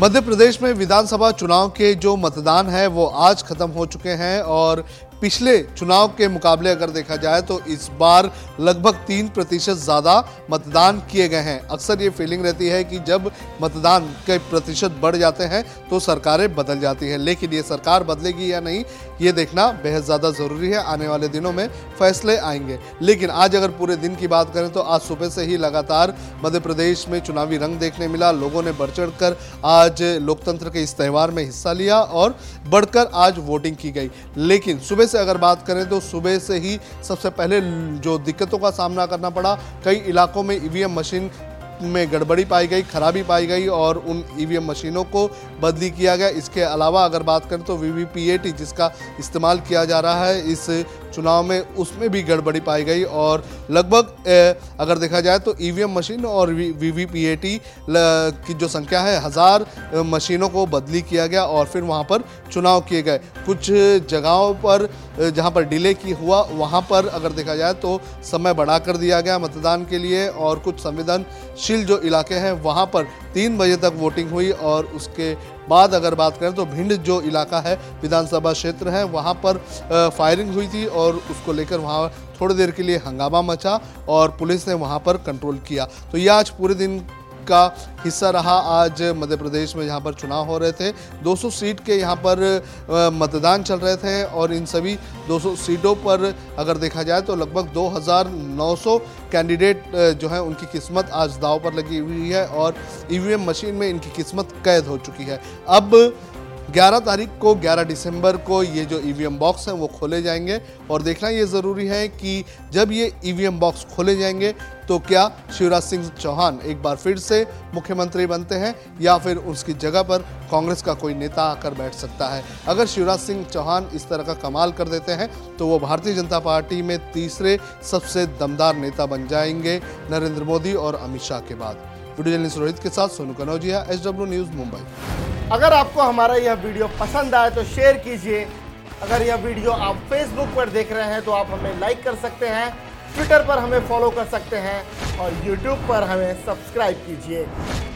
मध्य प्रदेश में विधानसभा चुनाव के जो मतदान है वो आज खत्म हो चुके हैं और पिछले चुनाव के मुकाबले अगर देखा जाए तो इस बार लगभग 3% ज़्यादा मतदान किए गए हैं। अक्सर ये फीलिंग रहती है कि जब मतदान के प्रतिशत बढ़ जाते हैं तो सरकारें बदल जाती हैं, लेकिन ये सरकार बदलेगी या नहीं ये देखना बेहद ज़्यादा ज़रूरी है। आने वाले दिनों में फैसले आएंगे। लेकिन आज अगर पूरे दिन की बात करें तो आज सुबह से ही लगातार मध्य प्रदेश में चुनावी रंग देखने मिला। लोगों ने बढ़ चढ़ कर आज लोकतंत्र के इस त्यौहार में हिस्सा लिया और बढ़कर आज वोटिंग की गई। लेकिन सुबह से अगर बात करें तो सुबह से ही सबसे पहले जो दिक्कतों का सामना करना पड़ा, कई इलाकों में ईवीएम मशीन में गड़बड़ी पाई गई, खराबी पाई गई और उन ईवीएम मशीनों को बदली किया गया। इसके अलावा अगर बात करें तो वीवीपीएटी जिसका इस्तेमाल किया जा रहा है इस चुनाव में, उसमें भी गड़बड़ी पाई गई और लगभग अगर देखा जाए तो ईवीएम मशीन और वीवीपीएटी की जो संख्या है 1000 मशीनों को बदली किया गया और फिर वहां पर चुनाव किए गए। कुछ जगहों पर जहां पर डिले की हुआ वहां पर अगर देखा जाए तो समय बढ़ा कर दिया गया मतदान के लिए और कुछ संवेदनशील जो इलाके हैं वहां पर 3 बजे तक वोटिंग हुई और उसके बाद अगर बात करें तो भिंड जो इलाका है विधानसभा क्षेत्र है वहां पर फायरिंग हुई थी और उसको लेकर वहां थोड़ी देर के लिए हंगामा मचा और पुलिस ने वहां पर कंट्रोल किया। तो ये आज पूरे दिन का हिस्सा रहा। आज मध्य प्रदेश में जहां पर चुनाव हो रहे थे 200 सीट के यहां पर मतदान चल रहे थे और इन सभी 200 सीटों पर अगर देखा जाए तो लगभग 2900 कैंडिडेट जो हैं उनकी किस्मत आज दांव पर लगी हुई है और ईवीएम मशीन में इनकी किस्मत कैद हो चुकी है। अब 11 तारीख को 11 दिसंबर को ये जो ईवीएम बॉक्स हैं वो खोले जाएंगे और देखना ये ज़रूरी है कि जब ये ईवीएम बॉक्स खोले जाएंगे तो क्या शिवराज सिंह चौहान एक बार फिर से मुख्यमंत्री बनते हैं या फिर उसकी जगह पर कांग्रेस का कोई नेता आकर बैठ सकता है। अगर शिवराज सिंह चौहान इस तरह का कमाल कर देते हैं तो वो भारतीय जनता पार्टी में तीसरे सबसे दमदार नेता बन जाएंगे नरेंद्र मोदी और अमित शाह के बाद। वीडियो जर्नलिस्ट रोहित के साथ सोनू कनौजिया, SW न्यूज़ मुंबई। अगर आपको हमारा यह वीडियो पसंद आए तो शेयर कीजिए। अगर यह वीडियो आप फेसबुक पर देख रहे हैं तो आप हमें लाइक कर सकते हैं, ट्विटर पर हमें फॉलो कर सकते हैं और यूट्यूब पर हमें सब्सक्राइब कीजिए।